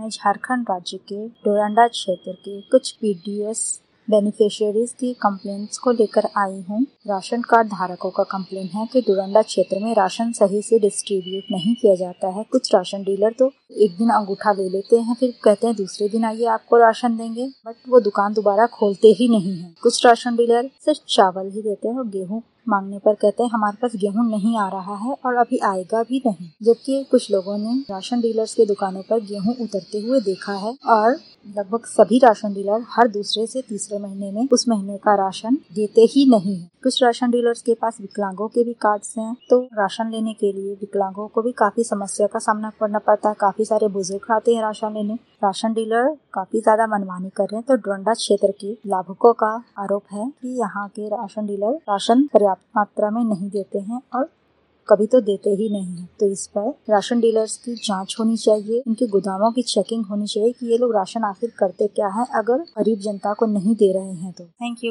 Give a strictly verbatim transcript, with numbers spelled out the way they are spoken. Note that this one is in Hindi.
मैं झारखंड राज्य के डोरंडा क्षेत्र के कुछ पीडीएस बेनिफिशियरीज की कंप्लेंट्स को लेकर आई हूँ। राशन कार्ड धारकों का कंप्लेंट है कि डोरंडा क्षेत्र में राशन सही से डिस्ट्रीब्यूट नहीं किया जाता है। कुछ राशन डीलर तो एक दिन अंगूठा ले लेते हैं, फिर कहते हैं दूसरे दिन आइए आपको राशन देंगे, बट वो दुकान दोबारा खोलते ही नहीं है। कुछ राशन डीलर सिर्फ चावल ही देते हैं और गेहूं मांगने पर कहते हैं हमारे पास गेहूं नहीं आ रहा है और अभी आएगा भी नहीं। जबकि कुछ लोगों ने राशन डीलर्स के दुकानों पर गेहूं उतरते हुए देखा है और लगभग सभी राशन डीलर हर दूसरे से तीसरे महीने में उस महीने का राशन देते ही नहीं है। कुछ राशन डीलर्स के पास विकलांगों के भी कार्ड्स हैं, तो राशन लेने के लिए विकलांगों को भी काफी समस्या का सामना करना पड़ता है। काफी सारे बुजुर्ग आते हैं राशन लेने। राशन डीलर काफी ज्यादा मनमानी कर रहे हैं। तो डोरंडा क्षेत्र के लाभुकों का आरोप है कि यहाँ के राशन डीलर राशन पर्याप्त मात्रा में नहीं देते हैं और कभी तो देते ही नहीं है। तो इस पर राशन डीलर्स की जांच होनी चाहिए, इनके गोदामों की चेकिंग होनी चाहिए कि ये लोग राशन आखिर करते क्या है अगर गरीब जनता को नहीं दे रहे हैं तो। Thank you.